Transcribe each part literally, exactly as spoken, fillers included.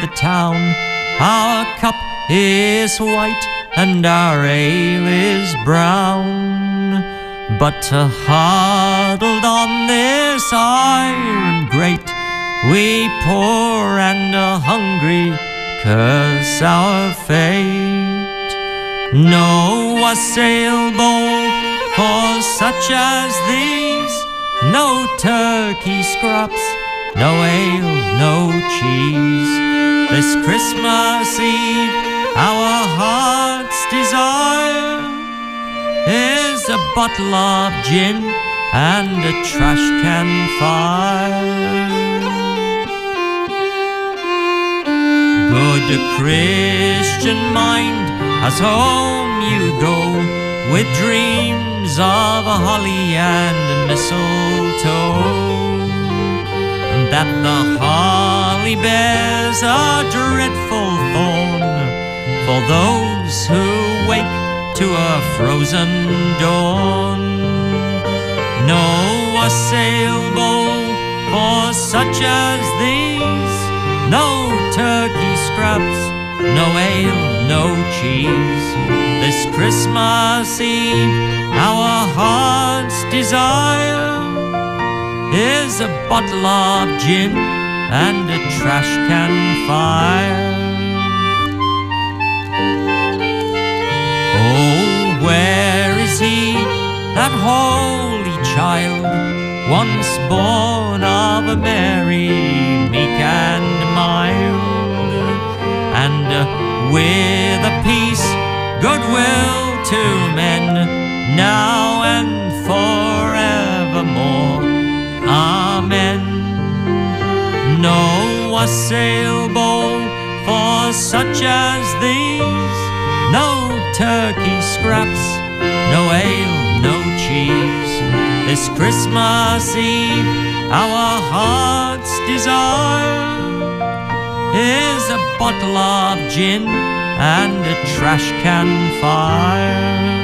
the town. Our cup is white and our ale is brown, but huddled on this iron grate we poor and hungry curse our fate. No wassail bowl for such as these, no turkey scraps, no ale, no cheese. This Christmas Eve our heart's desire is a bottle of gin and a trash can fire. Good Christian mind, as home you go, with dreams of a holly and mistletoe, that the holly bears a dreadful thorn for those who wake to a frozen dawn. No wassail bowl for such as these, no turkey scraps, no ale, no cheese. This Christmas Eve our heart's desire is a bottle of gin and a trash can fire. Oh, where is he, that holy child, once born of a Mary, meek and mild, and uh, with a peace, goodwill to men, now and forevermore. Amen. No wassail bowl for such as these, no turkey scraps, no ale, no cheese. This Christmas Eve our heart's desire is a bottle of gin and a trash can fire.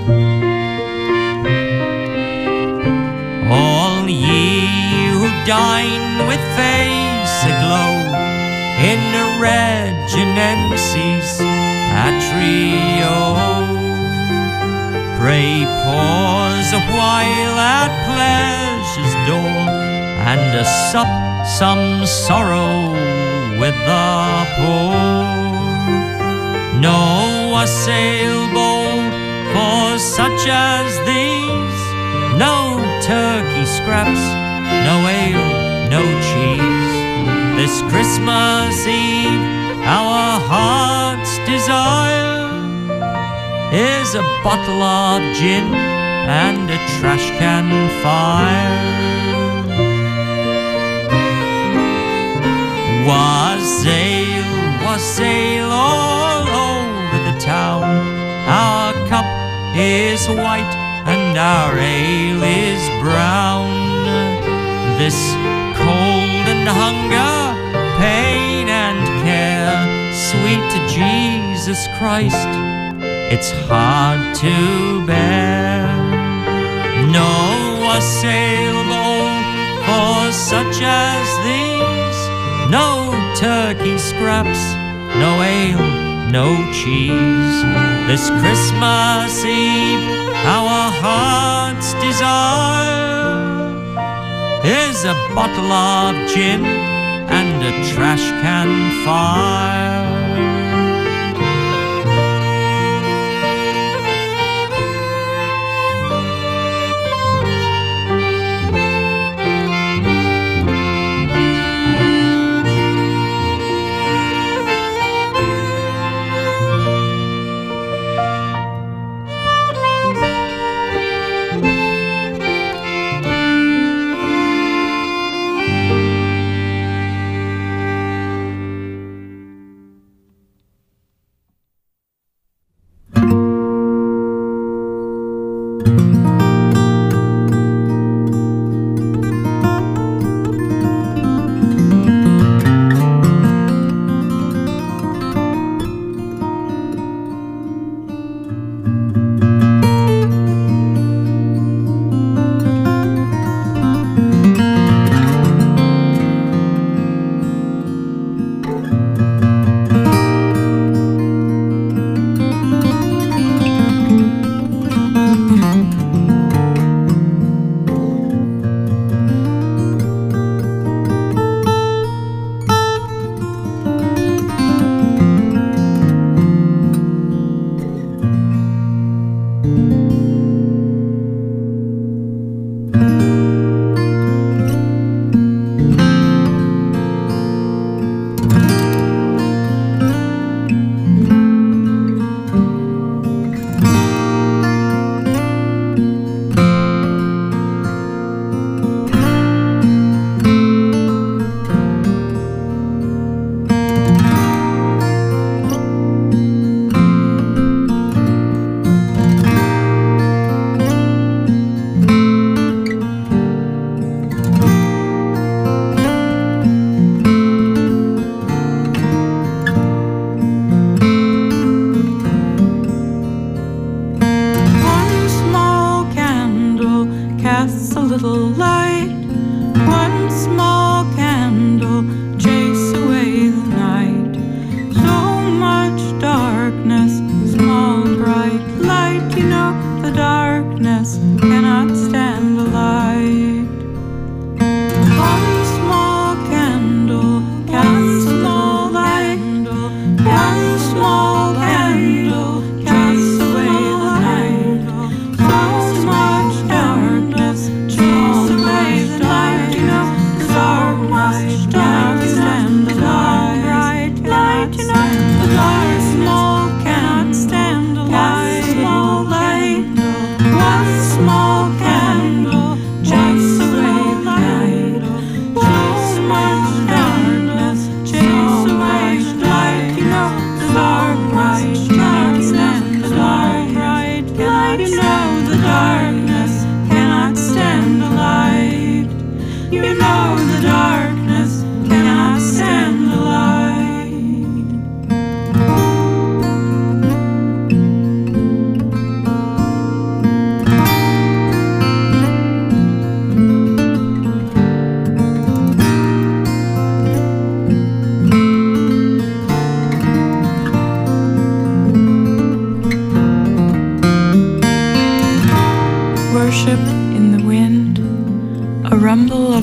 All ye who dine with face aglow in Regenency's atrio, pray pause a while at pleasure's door and a sup some sorrow with the poor. No wassail bowl for such as these, no turkey scraps, no ale, no cheese. This Christmas Eve our heart's desire is a bottle of gin and a trash can fire. Wassail, wassail all over the town, our cup is white and our ale is brown. This cold and hunger, pain and care, sweet Jesus Christ, it's hard to bear. No wassail bowl for such as these, no turkey scraps, no ale, no cheese. This Christmas Eve our heart's desire is a bottle of gin and a trash can fire.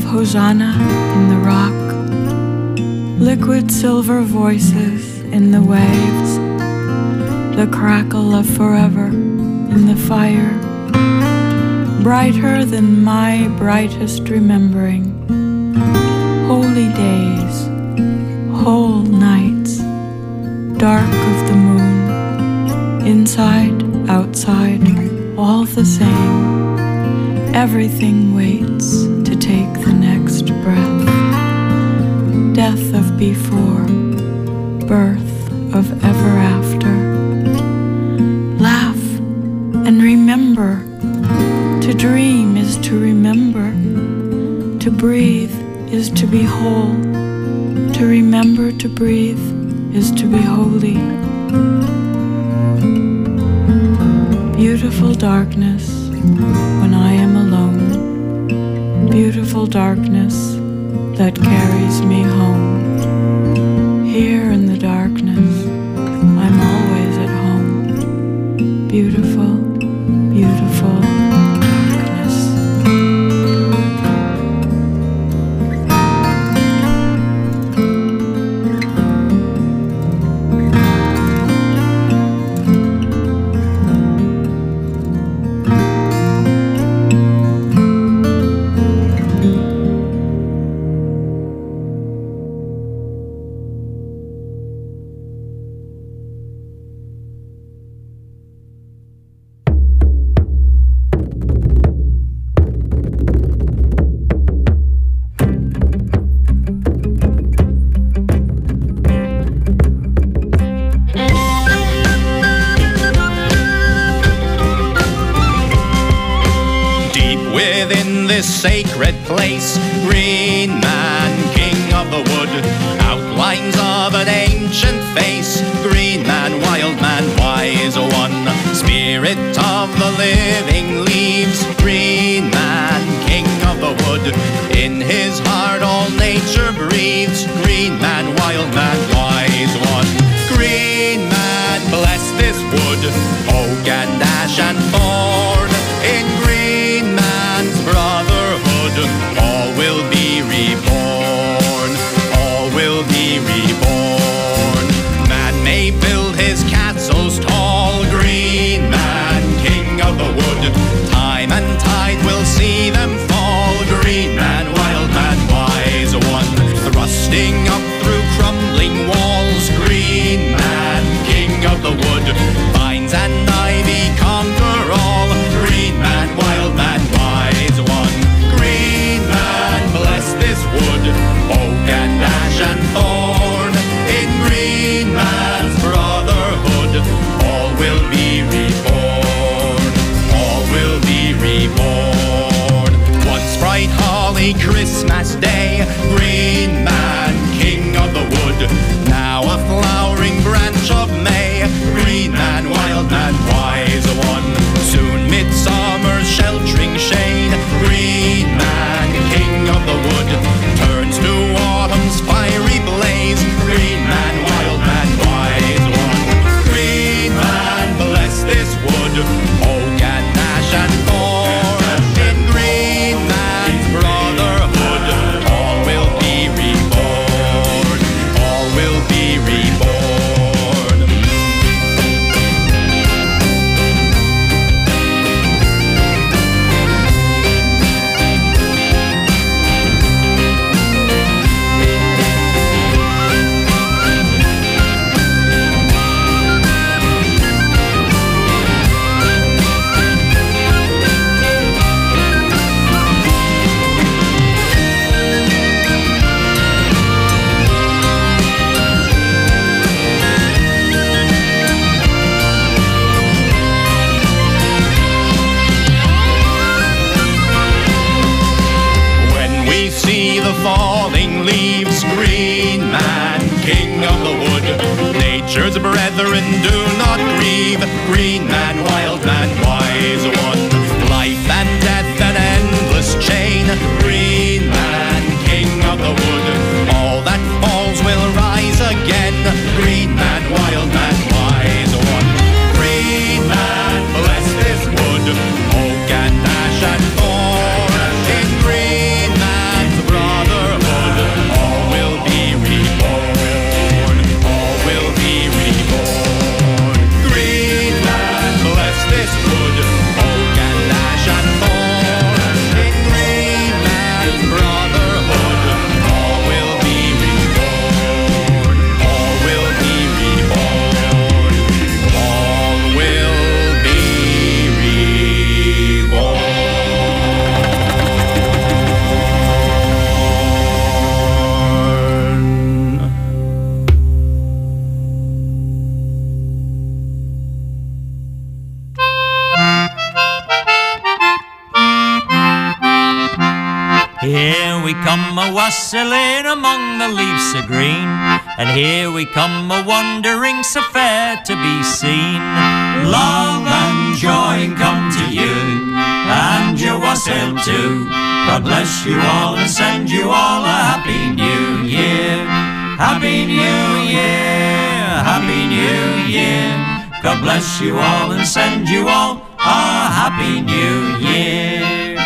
Hosanna in the rock, liquid silver voices in the waves, the crackle of forever in the fire, brighter than my brightest remembering, holy days, whole nights, dark of the moon, inside, outside, all the same. Everything waits to take the next breath. Death of before, birth of ever after. Laugh and remember. To dream is to remember. To breathe is to be whole. To remember to breathe is to be holy. Beautiful darkness when I am alone, beautiful darkness that carries me home. Here in the darkness, I'm always at home. Beautiful, beautiful darkness. Sacred place, Green Man, king of the wood, outlines of an ancient face, Green Man, wild man, wise one, spirit of the living leaves, Green Man, king of the wood, in his heart all nature breathes, Green Man, wild man, wise one, Green Man, bless this wood, oak and ash and thorn, in Green Man's brotherhood, all will be reborn, all will be reborn. Man may build his castles tall, Green Man, king of the wood, time and tide will see them fall, Green Man, wild man, wise one, thrusting up through crumbling walls, Green Man, king of the wood, vines and ivy conquer all, Green Man, wild man, wise one, Green Man, bless this wood, oak and ash and thorn, in Green Man's brotherhood, all will be reborn, all will be reborn. Once bright holly Christmas day, Green Man, king of the wood, now a flowering branch of May, Green Man, wild man, wise one, soon midsummer's sheltering shade, Green Man, king of the wood, turns to autumn's fiery blaze, Green Man, wild man, wise one, Green Man, bless this wood, oak and ash and thorn, in Green Man's brotherhood, all will be reborn, all will be reborn. Falling leaves, Green Man, king of the wood, nature's brethren do not grieve, Green Man, wild man, wise one, life and death an endless chain, Green Man, king of the wood, all that falls will rise again, Green Man, wild man, wise one, Green Man, bless this wood, oak and ash and thorn, in Green Man's rustling among the leaves so green, and here we come a-wandering so fair to be seen. Love and joy come to you, and your wassail too. God bless you all and send you all a happy new year. Happy New Year, Happy New Year. God bless you all and send you all a Happy New Year.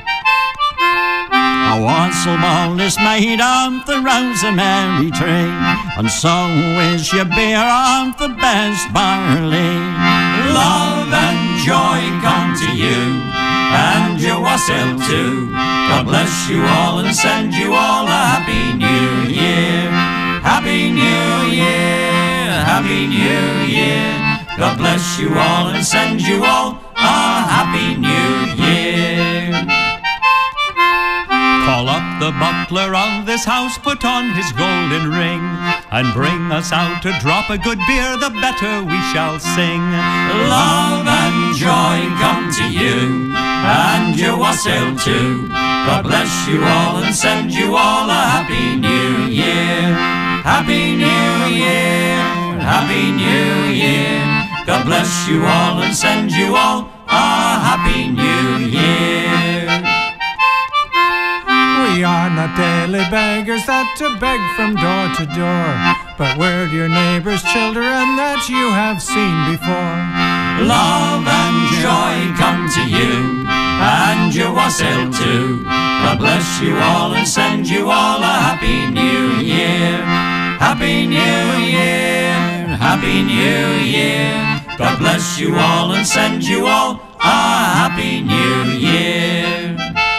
A wassail bowl is made of the rosemary tree, and so is your beer of the best barley. Love and joy come to you, and your wassail too. God bless you all and send you all a Happy New Year. Happy New Year, Happy New Year. God bless you all and send you all a Happy New Year. Call up the butler of this house, put on his golden ring, and bring us out a drop of good beer, the better we shall sing. Love and joy come to you, and your wassail too. God bless you all and send you all a Happy New Year. Happy New Year, Happy New Year. God bless you all and send you all a Happy New Year. We are not daily beggars that to beg from door to door, but we're your neighbor's children that you have seen before. Love and joy come to you, and your wassail too. God bless you all and send you all a Happy New Year. Happy New Year, Happy New Year. God bless you all and send you all a Happy New Year.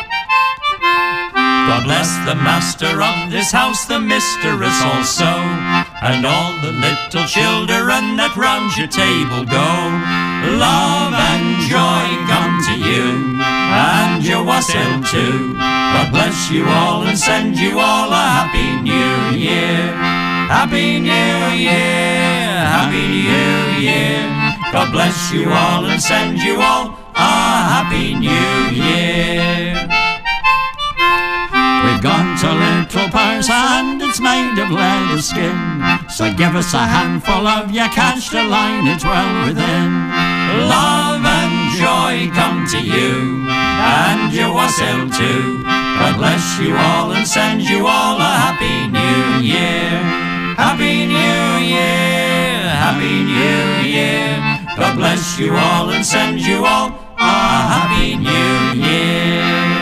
God bless the master of this house, the mistress also, and all the little children that round your table go. Love and joy come to you, and your wassail too. God bless you all and send you all a Happy New Year. Happy New Year, Happy New Year. God bless you all and send you all a Happy New Year. We've got a little purse and it's made of leather skin, so give us a handful of your cash to line it well within. Love and joy come to you, and your wassail too. God bless you all and send you all a Happy New Year. Happy New Year, Happy New Year. God bless you all and send you all a Happy New Year.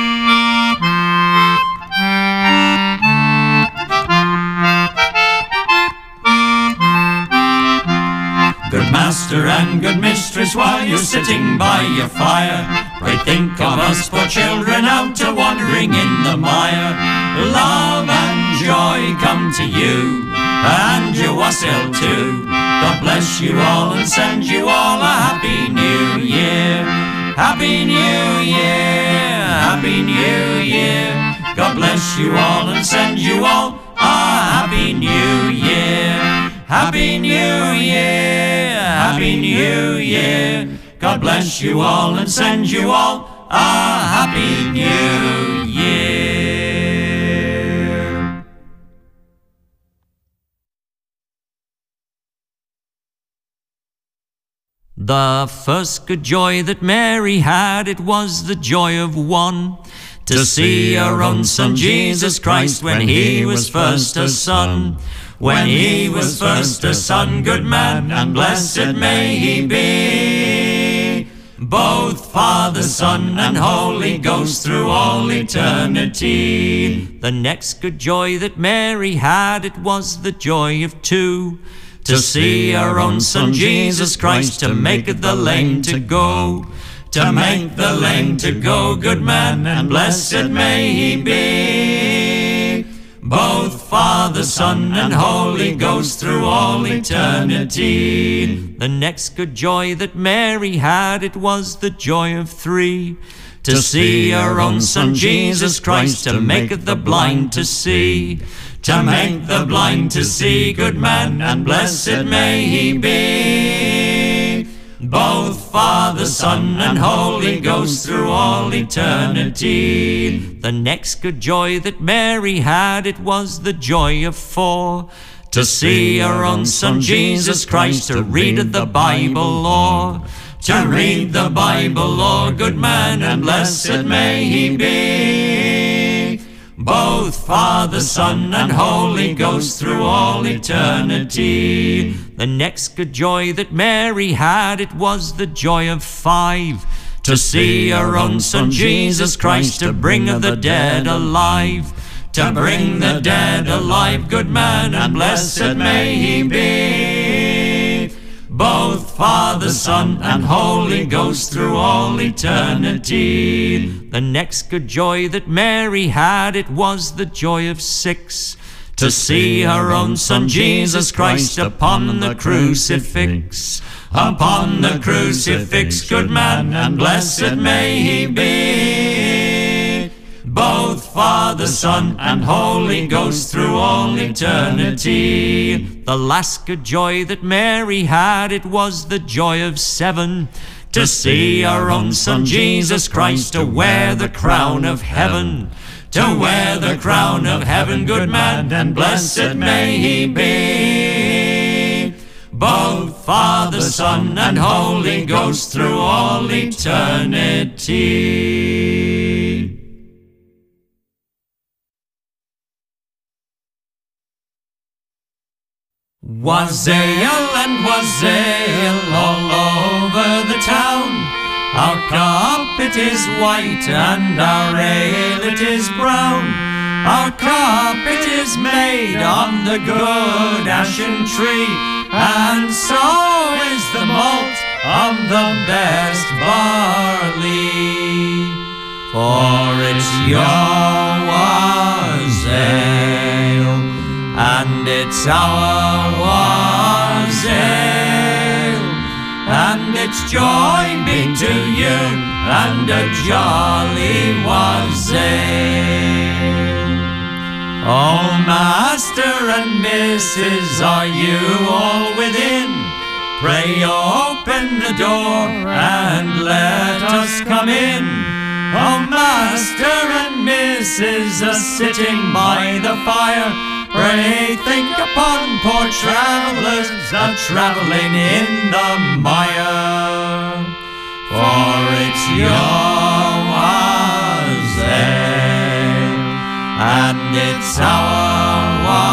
Good master and good mistress, while you're sitting by your fire, pray think of us poor children out a wandering in the mire. Love and joy come to you, and your wassail too. God bless you all and send you all a Happy New Year. Happy New Year, Happy New Year. God bless you all and send you all a Happy New Year. Happy New Year, Happy New Year. God bless you all and send you all a Happy New Year. The first good joy that Mary had, it was the joy of one, to see her own son Jesus Christ when he was first a son. When he was first a son, good man, and blessed may he be, both Father, Son, and Holy Ghost through all eternity. The next good joy that Mary had, it was the joy of two, to see her own son Jesus Christ, to make the lame to go, to make the lame to go, good man, and blessed may he be, both Father, Son, and Holy Ghost through all eternity. The next good joy that Mary had, it was the joy of three, to see her own son Jesus Christ, to make the blind to see, to make the blind to see, good man, and blessed may he be, both Father, Son, and Holy Ghost through all eternity. The next good joy that Mary had, it was the joy of four, to see her own Son Jesus Christ, to read the Bible lore, to read the Bible lore. Good man and blessed may he be, both Father, Son, and Holy Ghost through all eternity. The next good joy that Mary had, it was the joy of five, to see her own Son Jesus Christ, to bring the dead alive, to bring the dead alive. Good man and blessed may he be, both Father, Son, and Holy Ghost through all eternity. The next good joy that Mary had, it was the joy of six, to see her own Son Jesus Christ upon the crucifix, upon the crucifix. Good man and blessed may he be, both Father, Son, and Holy Ghost through all eternity. The last good joy that Mary had, it was the joy of seven, to see her own Son Jesus Christ, to wear the crown of heaven, to wear the crown of heaven. Good man and blessed may he be, both Father, Son, and Holy Ghost through all eternity. Wassail and wassail all over the town, our cup it is white and our ale it is brown. Our cup it is made on the good ashen tree, and so is the malt of the best barley. For it's your wassail, and it's our wassail, and it's joy be to you, and a jolly wassail. Oh, Master and Missus, are you all within? Pray open the door and let us come in. Oh, Master and Missus are sitting by the fire, pray think upon poor travellers a-travelling in the mire. For it's your wassail, and it's our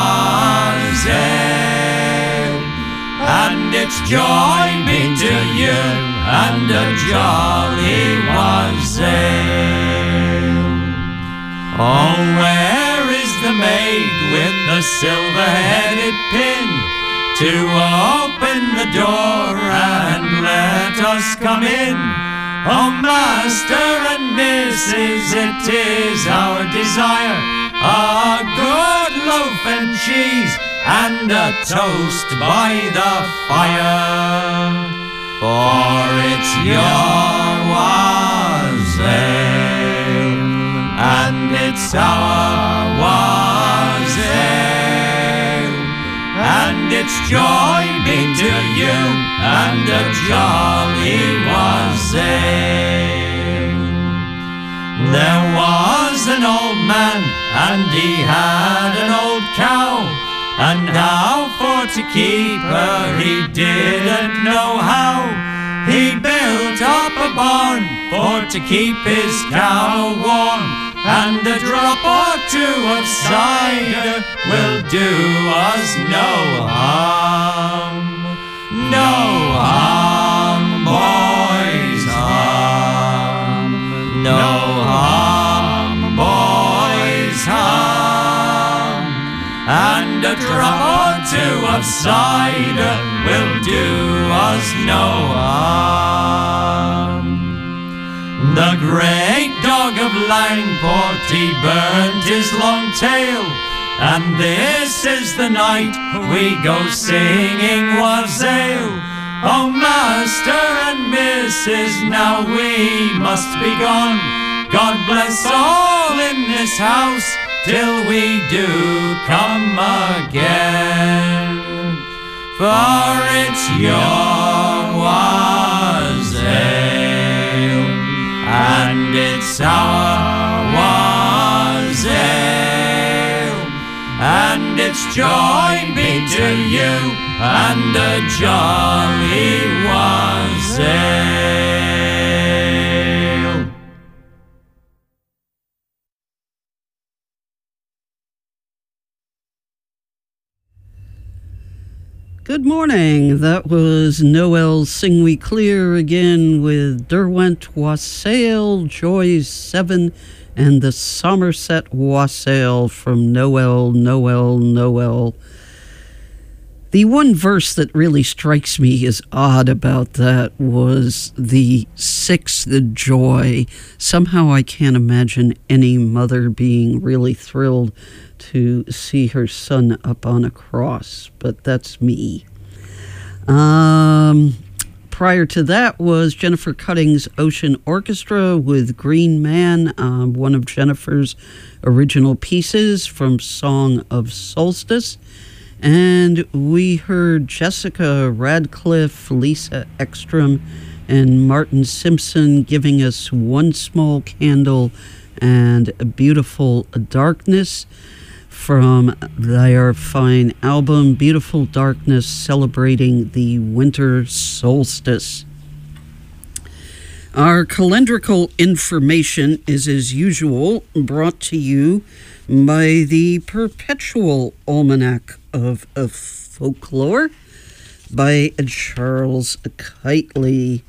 wassail, and it's joy be to you, and a jolly wassail. Oh, where is the maid with the silver-headed pin, to open the door and let us come in? Oh, Master and Missus, it is our desire, a good loaf and cheese, and a toast by the fire. For it's your wassail, and it's our wassail, and it's joy be to you, and a jolly wassail. There was an old man, and he had an old cow, and how for to keep her he didn't know how. He built up a barn for to keep his cow warm, and a drop or two of cider will do us no harm. No harm, boys, harm. No harm, boys, harm. And a drop or two of cider will do us no harm. The great dog of Langport, he burnt his long tail, and this is the night we go singing wassail. Oh, Master and Missus, now we must be gone. God bless all in this house till we do come again. For it's your wassail, Christmas joy be to you, and a jolly wassail. Good morning. That was Noel Sing We Clear again with Derwent Wassail, Joy seven, and the Somerset Wassail from Noel, Noel, Noel. The one verse that really strikes me as odd about that was the sixth, the joy. Somehow I can't imagine any mother being really thrilled to see her son up on a cross, but that's me. Um, prior to that was Jennifer Cutting's Ocean Orchestra with Green Man, um, one of Jennifer's original pieces from Song of Solstice. And we heard Jessica Radcliffe, Lisa Ekstrom, and Martin Simpson giving us One Small Candle and A Beautiful Darkness from their fine album, Beautiful Darkness, celebrating the winter solstice. Our calendrical information is, as usual, brought to you by the Perpetual Almanac of, of Folklore by Charles Kiteley.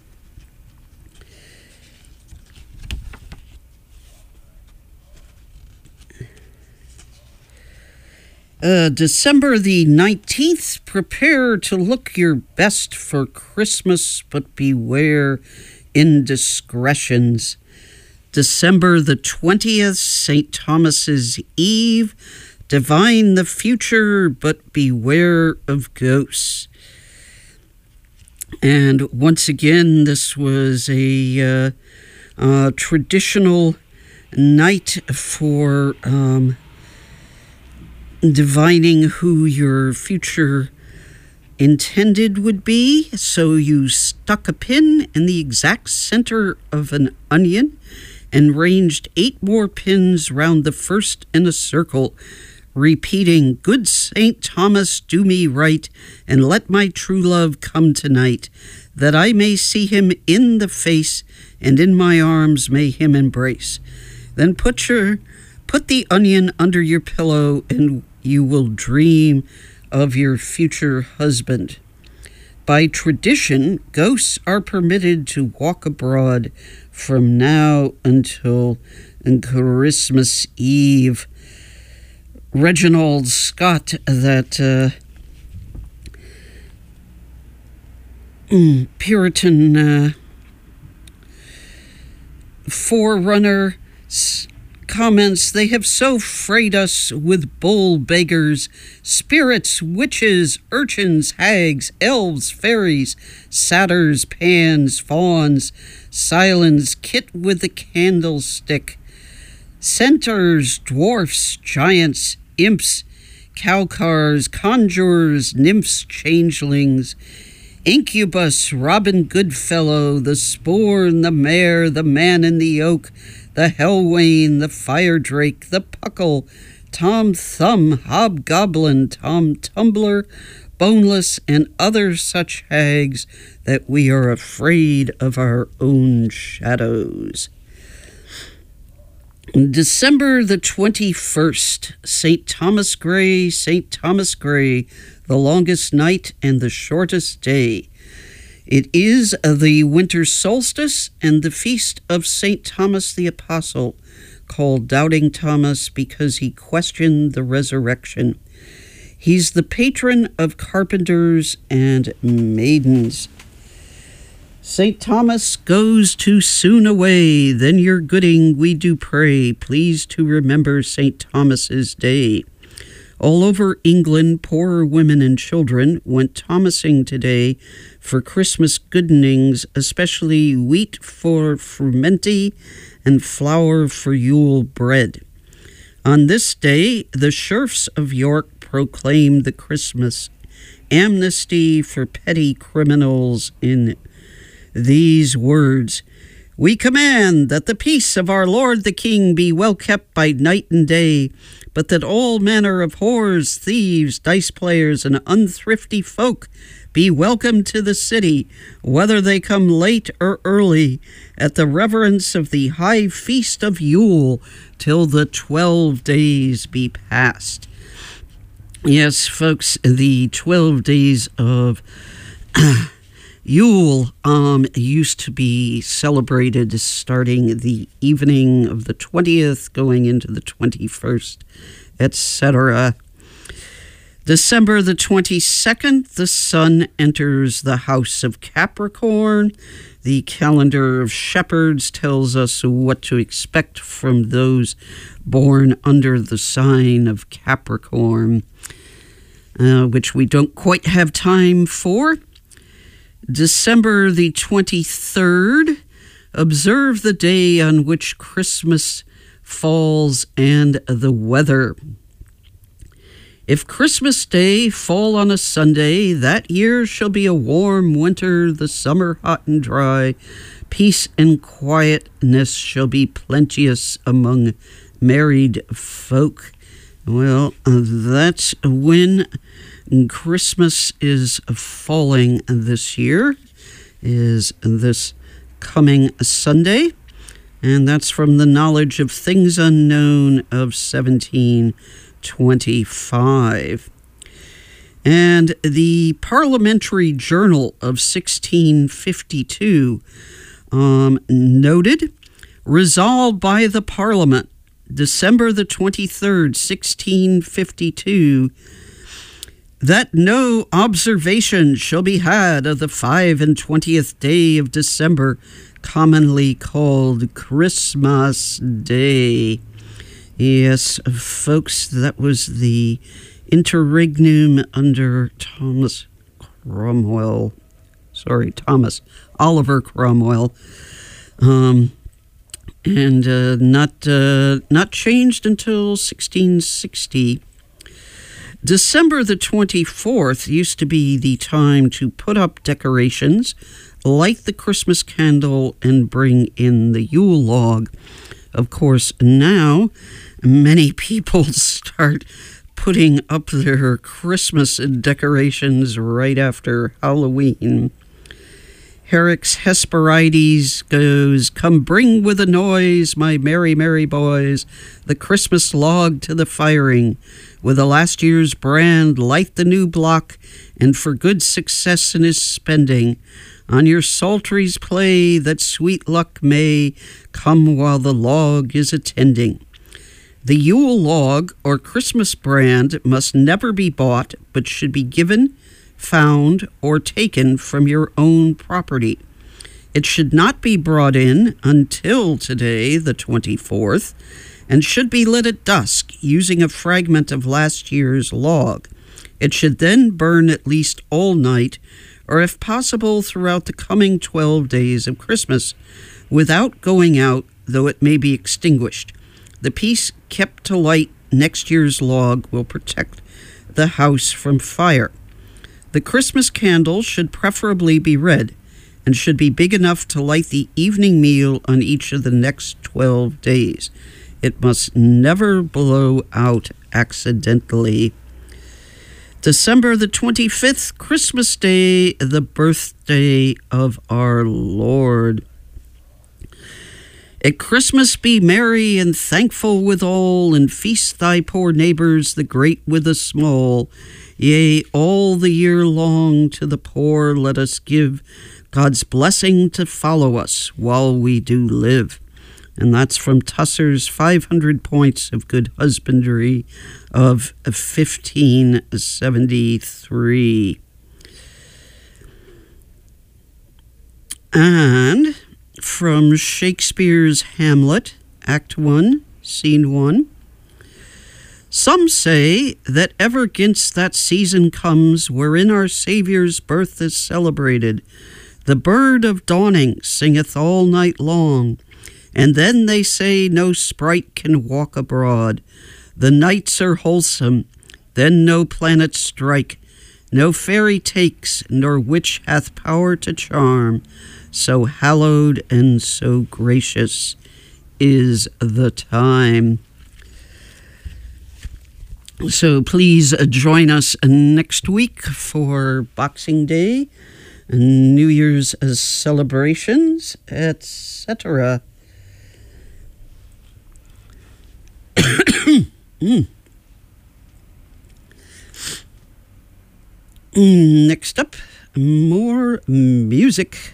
Uh, December the nineteenth, prepare to look your best for Christmas, but beware indiscretions. December the twentieth, Saint Thomas's Eve, divine the future, but beware of ghosts. And once again, this was a uh, uh, traditional night for um, divining who your future intended would be. So you stuck a pin in the exact center of an onion and ranged eight more pins round the first in a circle, repeating, "Good Saint Thomas, do me right, and let my true love come tonight, that I may see him in the face, and in my arms may him embrace." Then put your put the onion under your pillow, and you will dream of your future husband. By tradition, ghosts are permitted to walk abroad from now until Christmas Eve. Reginald Scott, that uh, Puritan uh, forerunner, comments, "They have so frayed us with bull beggars, spirits, witches, urchins, hags, elves, fairies, satyrs, pans, fawns, silens, kit with the candlestick, centaurs, dwarfs, giants, imps, cowcars, conjurers, nymphs, changelings, incubus, Robin Goodfellow, the sporn, the mare, the man in the oak, the Hellwain, the fire drake, the puckle, Tom Thumb, hobgoblin, Tom Tumbler, boneless, and other such hags that we are afraid of our own shadows." December the twenty-first, Saint Thomas Gray, Saint Thomas Gray, the longest night and the shortest day. It is the winter solstice and the feast of Saint Thomas the Apostle, called Doubting Thomas because he questioned the resurrection. He's the patron of carpenters and maidens. Saint Thomas goes too soon away, then your gooding we do pray, please to remember Saint Thomas's day. All over England, poor women and children went Thomasing today for Christmas goodnings, especially wheat for frumenty and flour for Yule bread. On this day, the sheriffs of York proclaimed the Christmas amnesty for petty criminals in these words: We command that the peace of our Lord the King be well kept by night and day, but that all manner of whores, thieves, dice players, and unthrifty folk be welcome to the city, whether they come late or early, at the reverence of the high feast of Yule, till the twelve days be past. Yes, folks, the twelve days of Yule um, used to be celebrated starting the evening of the twentieth, going into the twenty-first, et cetera. December the twenty-second, the sun enters the house of Capricorn. The calendar of shepherds tells us what to expect from those born under the sign of Capricorn, uh, which we don't quite have time for. December the twenty-third, observe the day on which Christmas falls and the weather. If Christmas Day fall on a Sunday, that year shall be a warm winter, the summer hot and dry. Peace and quietness shall be plenteous among married folk. Well, uh, that's when Christmas is falling this year, is this coming Sunday. And that's from the Knowledge of Things Unknown of seventeen twenty-five. And the Parliamentary Journal of sixteen fifty-two um, noted, resolved by the Parliament, December the twenty-third, sixteen fifty-two, that no observation shall be had of the five and twentieth day of December, commonly called Christmas Day. Yes, folks, that was the interregnum under Thomas Cromwell. Sorry, Thomas Oliver Cromwell. Um, and uh, not uh, not changed until sixteen sixty. December the twenty-fourth used to be the time to put up decorations, light the Christmas candle, and bring in the Yule log. Of course, now many people start putting up their Christmas decorations right after Halloween. Herrick's Hesperides goes, "Come bring with a noise, my merry, merry boys, the Christmas log to the firing. With a last year's brand, light the new block, and for good success in his spending, on your psalteries play, that sweet luck may come while the log is attending." The Yule log or Christmas brand must never be bought, but should be given, found, or taken from your own property. It should not be brought in until today, the twenty-fourth, and should be lit at dusk using a fragment of last year's log. It should then burn at least all night, or if possible throughout the coming twelve days of Christmas, without going out, though it may be extinguished. The piece kept to light next year's log will protect the house from fire. The Christmas candle should preferably be red, and should be big enough to light the evening meal on each of the next twelve days. It must never blow out accidentally. December the twenty-fifth, Christmas Day, the birthday of our Lord. At Christmas be merry and thankful withal, and feast thy poor neighbors, the great with the small. Yea, all the year long to the poor let us give, God's blessing to follow us while we do live. And that's from Tusser's five hundred Points of Good Husbandry of fifteen seventy-three. And from Shakespeare's Hamlet, Act one, Scene one. Some say that ever 'ginst that season comes wherein our Saviour's birth is celebrated, the bird of dawning singeth all night long, and then they say no sprite can walk abroad. The nights are wholesome, then no planets strike, no fairy takes, nor witch hath power to charm. So hallowed and so gracious is the time. So please uh, join us next week for Boxing Day, New Year's uh, celebrations, et cetera. mm. Next up, more music.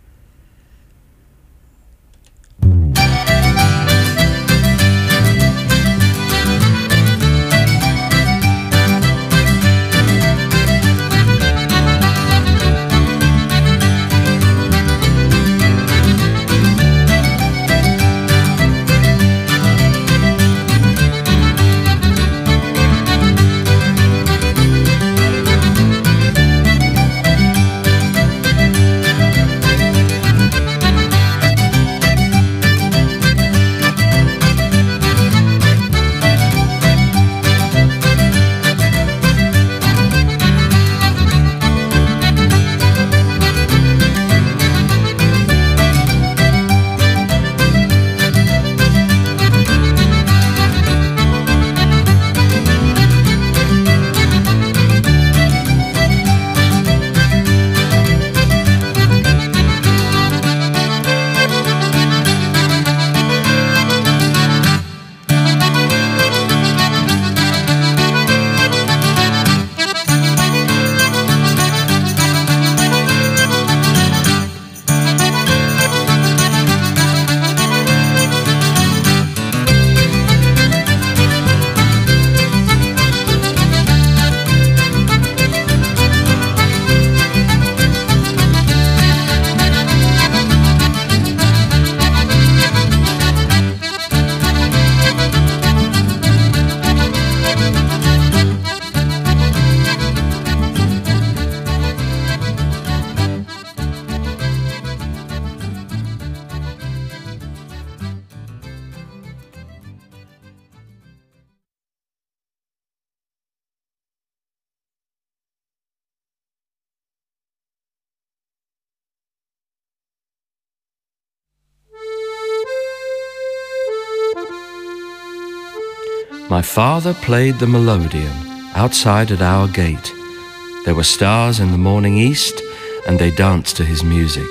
My father played the melodeon outside at our gate. There were stars in the morning east, and they danced to his music.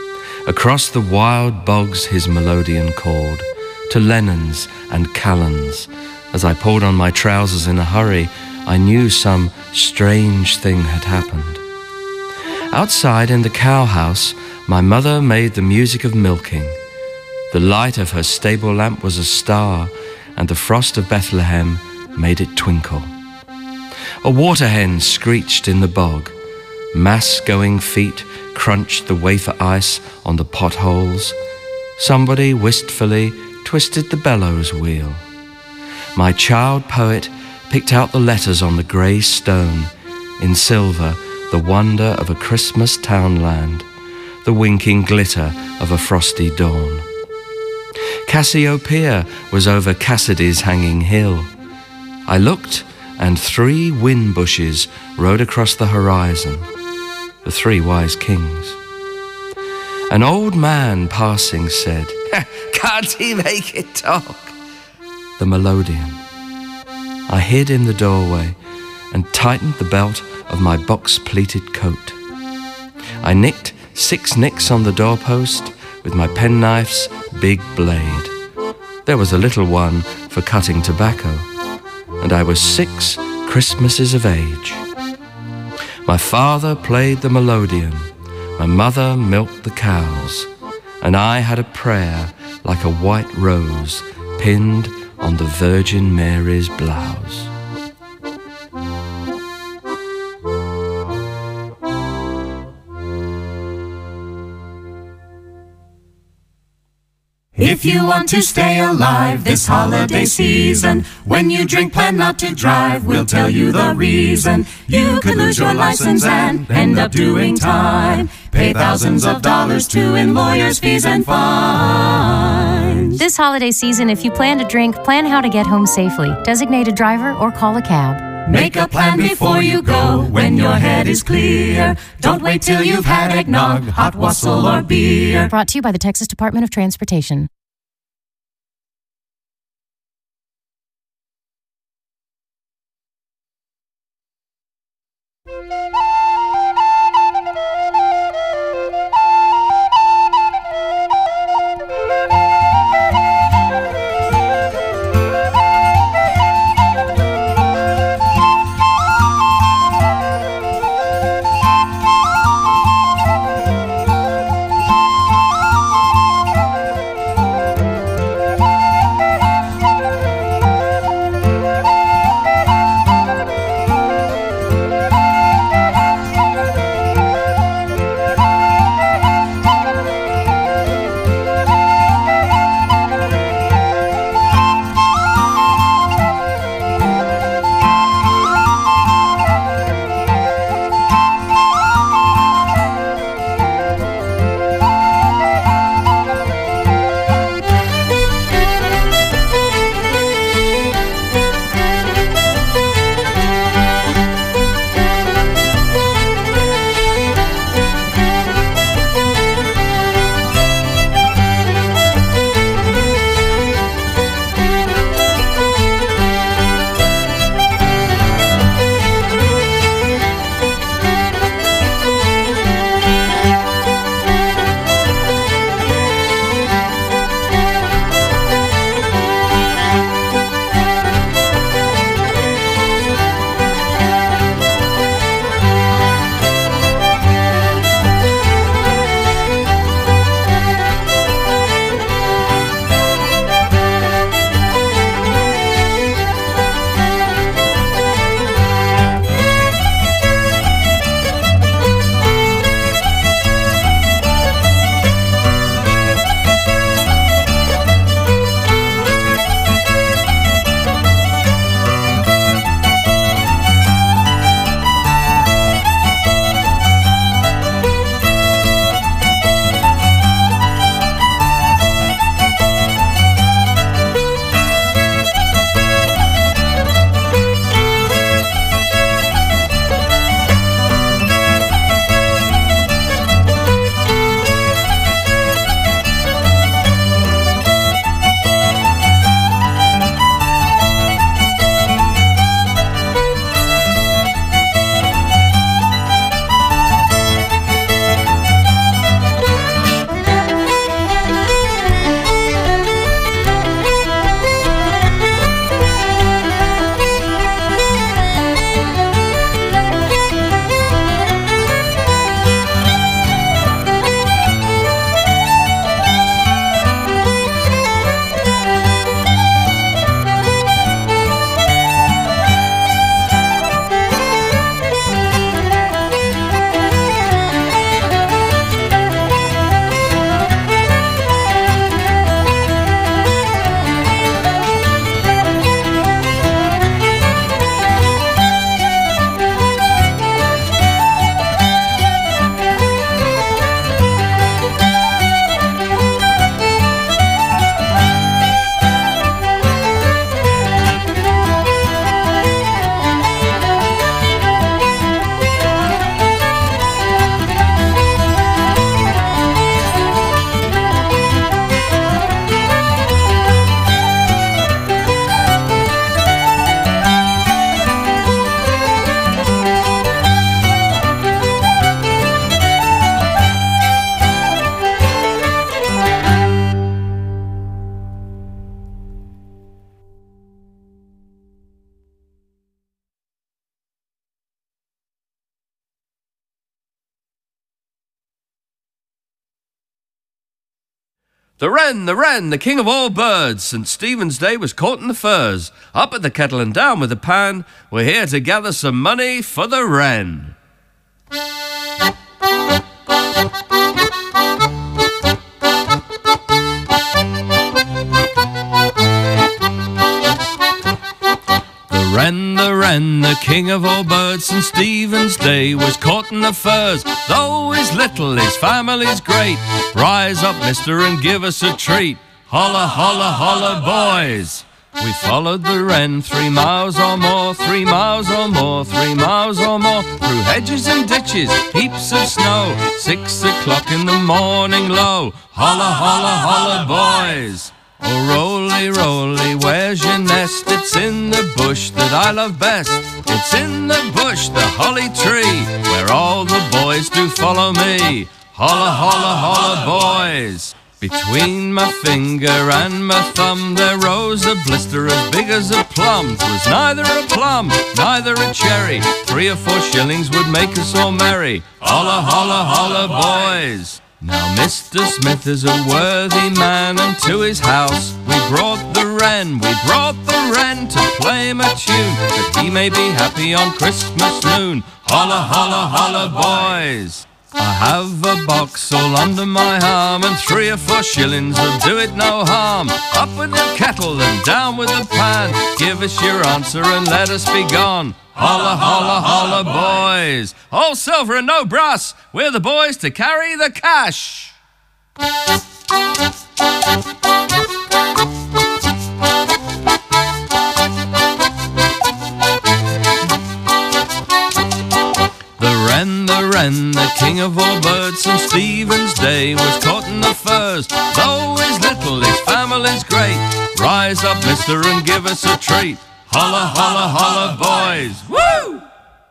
Across the wild bogs his melodeon called, to Lennon's and Callan's. As I pulled on my trousers in a hurry, I knew some strange thing had happened. Outside in the cowhouse, my mother made the music of milking. The light of her stable lamp was a star, and the frost of Bethlehem made it twinkle. A water hen screeched in the bog. Mass-going feet crunched the wafer ice on the potholes. Somebody wistfully twisted the bellows wheel. My child poet picked out the letters on the grey stone, in silver the wonder of a Christmas townland, the winking glitter of a frosty dawn. Cassiopeia was over Cassidy's hanging hill. I looked, and three whin bushes rode across the horizon, the three wise kings. An old man passing said, "Can't he make it talk?" The melodeon. I hid in the doorway and tightened the belt of my box-pleated coat. I nicked six nicks on the doorpost with my penknife's big blade. There was a little one for cutting tobacco, and I was six Christmases of age. My father played the melodeon, my mother milked the cows, and I had a prayer like a white rose pinned on the Virgin Mary's blouse. If you want to stay alive this holiday season, when you drink, plan not to drive. We'll tell you the reason. You could lose your license and end up doing time. Pay thousands of dollars to in lawyers' fees and fines. This holiday season, if you plan to drink, plan how to get home safely. Designate a driver or call a cab. Make a plan before you go when your head is clear. Don't wait till you've had eggnog, hot wassail or beer. Brought to you by the Texas Department of Transportation. The wren, the wren, the king of all birds, Saint Stephen's Day was caught in the furze. Up at the kettle and down with the pan, we're here to gather some money for the wren. The wren, the wren, the king of all birds, Saint Stephen's Day was caught in the furze. Though he's little, his family's great. Rise up, mister, and give us a treat. Holla, holla, holla, boys. We followed the wren three miles or more, three miles or more, three miles or more, through hedges and ditches, heaps of snow. Six o'clock in the morning low. Holla, holla, holla, boys. Oh, roly, roly, where's your nest? It's in the bush that I love best. It's in the bush, the holly tree, where all the boys do follow me. Holla, holla, holla, boys. Between my finger and my thumb there rose a blister as big as a plum. 'Twas neither a plum, neither a cherry. Three or four shillings would make us all merry. Holla, holla, holla, boys. Now Mister Smith is a worthy man, and to his house we brought the wren. We brought the wren to play him a tune, that he may be happy on Christmas noon. Holla, holla, holla, boys. I have a box all under my arm, and three or four shillings will do it no harm. Up with the kettle and down with the pan. Give us your answer and let us be gone. Holla, holla, holla, boys. All silver and no brass. We're the boys to carry the cash. The wren, the wren, the king of all birds, Saint Stephen's Day was caught in the furs. Though he's little, his family's great. Rise up, mister, and give us a treat. Holla, holla, holla, boys. Woo!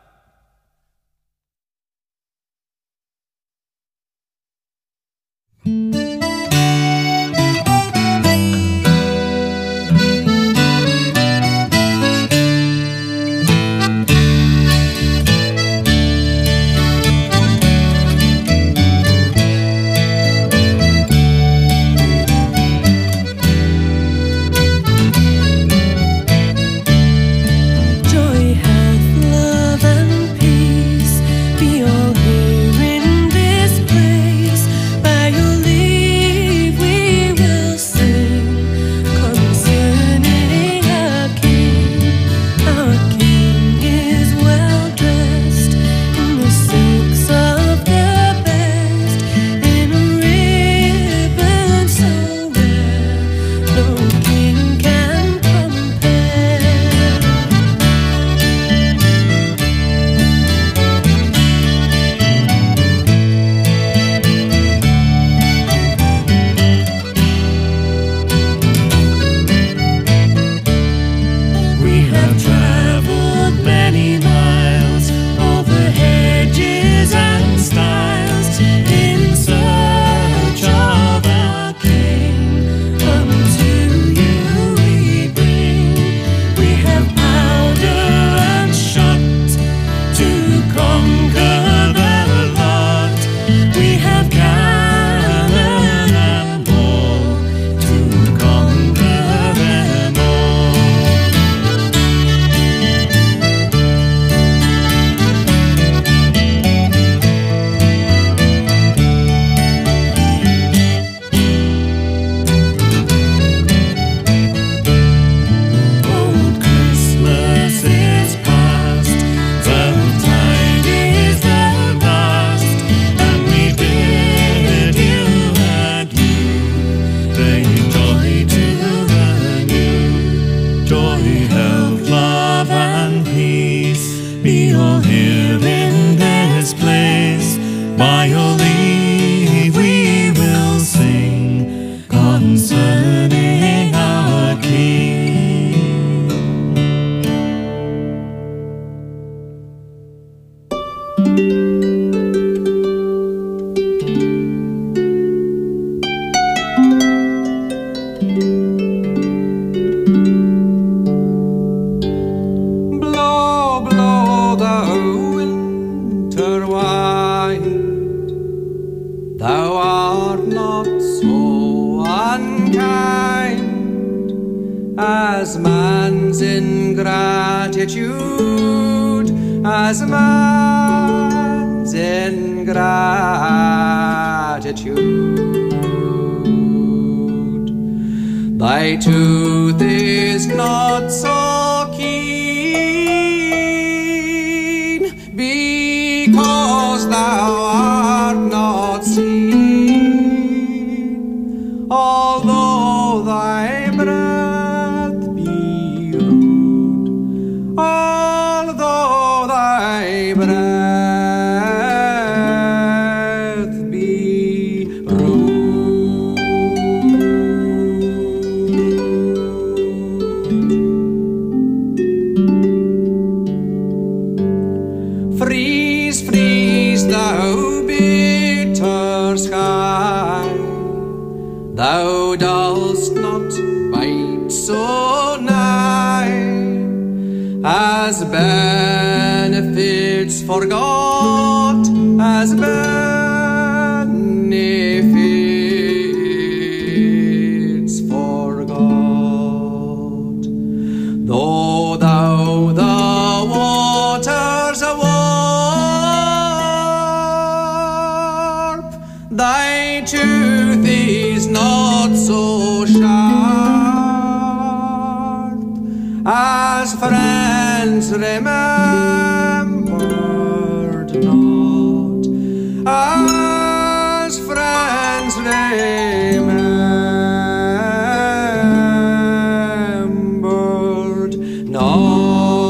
as man's ingratitude, as man's ingratitude. Thy tooth is not so keen, because thou art not seen, although thy breath be benefits forgot, as benefits forgot. Though thou the waters warp, thy tooth is not so sharp, as friends remembered not, as friends remembered not.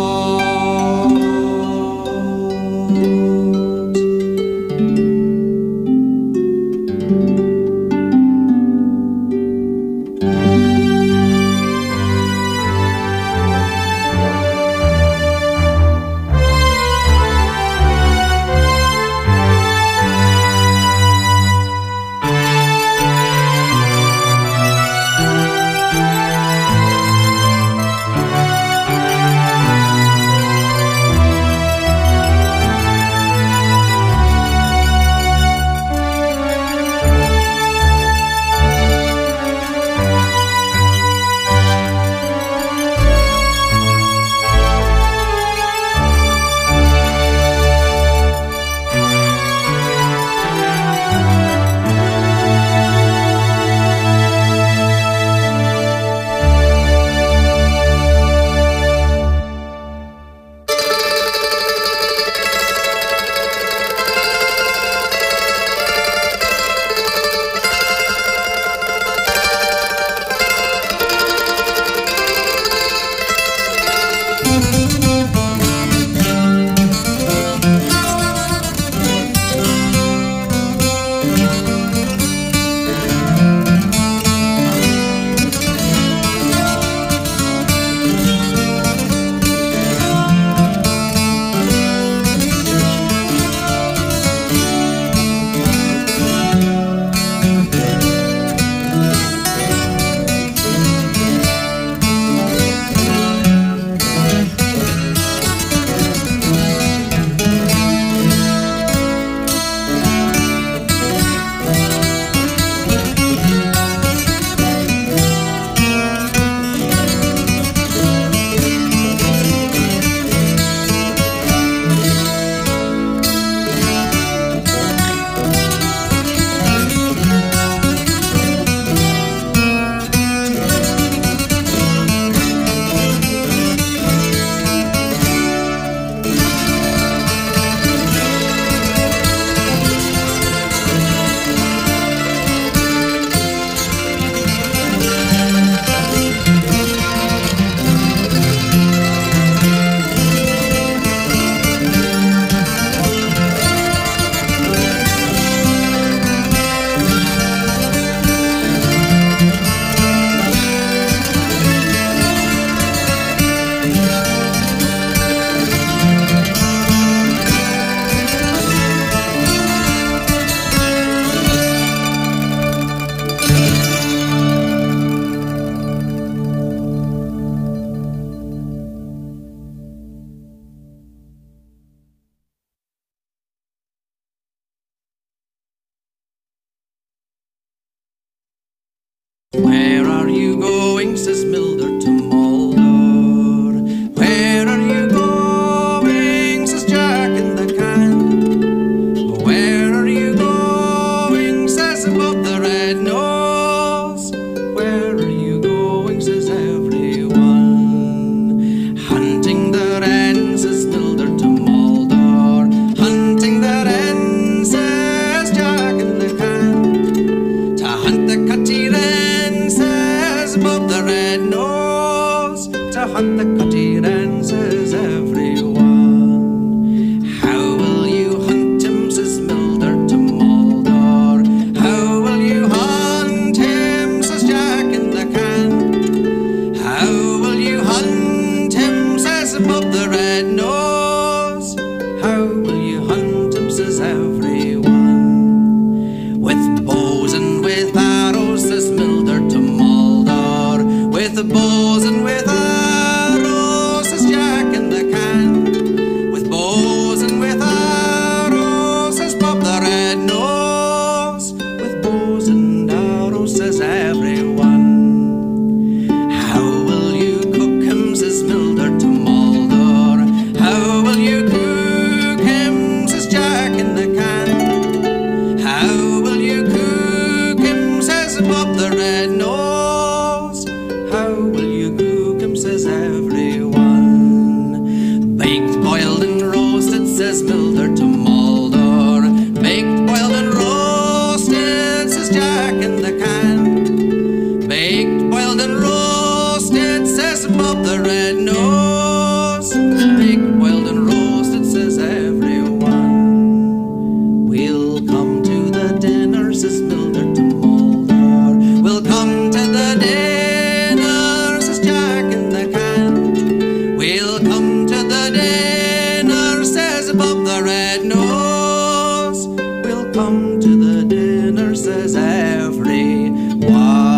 Where are you going, says Mildred to Mulder? Where are you going, says Jack in the can? Where are you going, says Bob the Red Nose? Where are you going, says everyone? Hunting the wren, says Mildred to Mulder. Hunting the wren, says Jack in the can. To hunt the cutty wren, Bob the Red Nose, to hunt the cutty wren, says everyone. How will you hunt him, says Mildred to Mulder? How will you hunt him, says Jack in the can? How will you hunt him, says Bob the Red Nose? How will you hunt him, says everyone? With bows and with arrows, says Mildred to Mulder. With the bows and with arrows, says Jack in the can. come to the dinner, says everyone.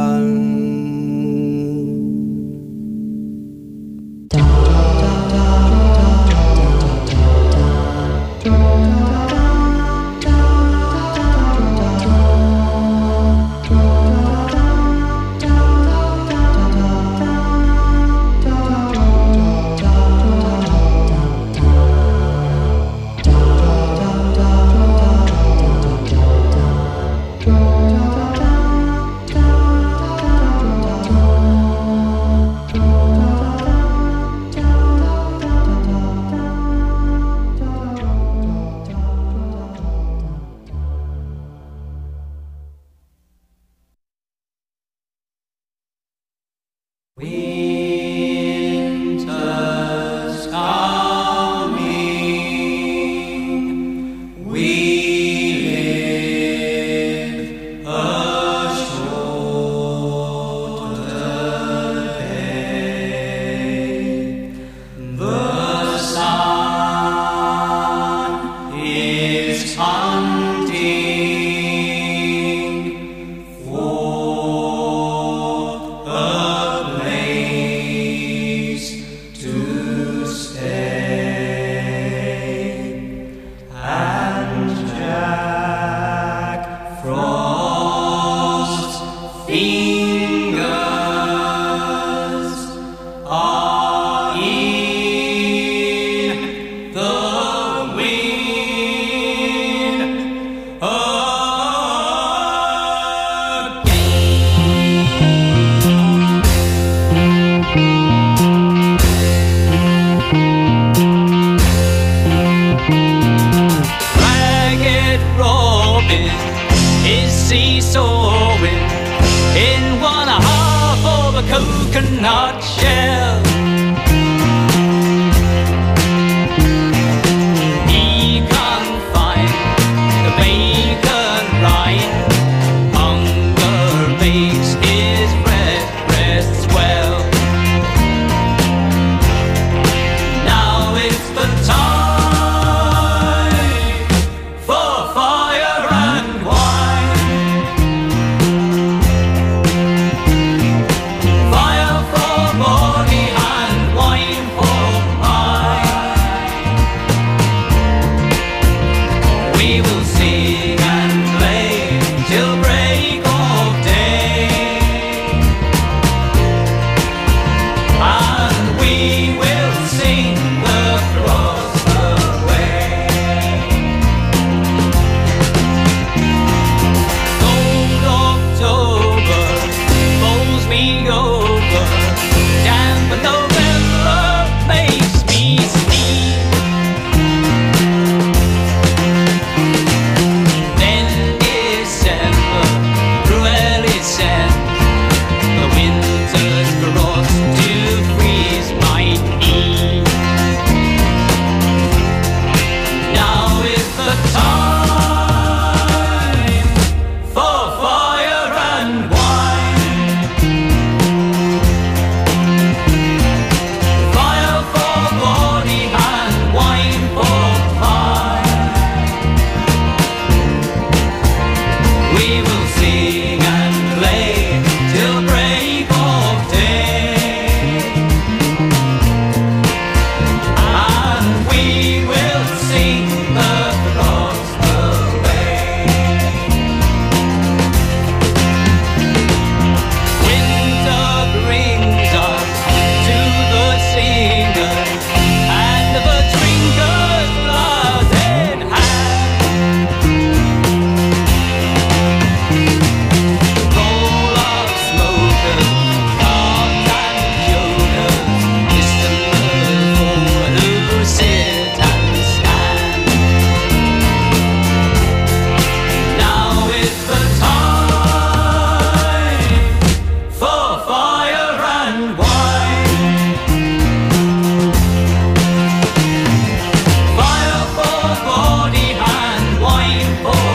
Winter's coming, we live a shorter day. The sun is hunting for a place to stay, and Jack Frost's fingers are in the wind Ragged Robin is seesawing in one half of a coconut shell. He can't find the bacon rind. Hunger makes his red breast swell. Now it's the time for fire and wine. Fire for body and wine for mind. We will sing and play till break of day, and we will sing the frost away. Cold October bowls me over, damp November makes me steam. Then December cruelly sent the winter's frost to freeze my knee. Now is the time for fire and wine. Fire for body and wine for mind. We will sing and play till break of day, and we will sing the frost away. Winter brings us to the singers and the drinkers, glass in hand. Roll of smokers, cards and jokers, listeners for who sit and stand. Now is the time for fire and wine. Fire for body and wine for